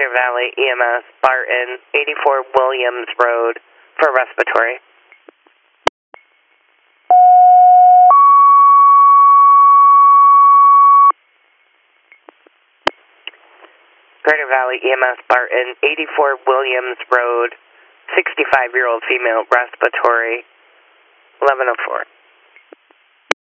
Greater Valley EMS, Barton, 84 Williams Road for respiratory. Greater Valley EMS, Barton, 84 Williams Road, 65-year-old female, respiratory, 1104.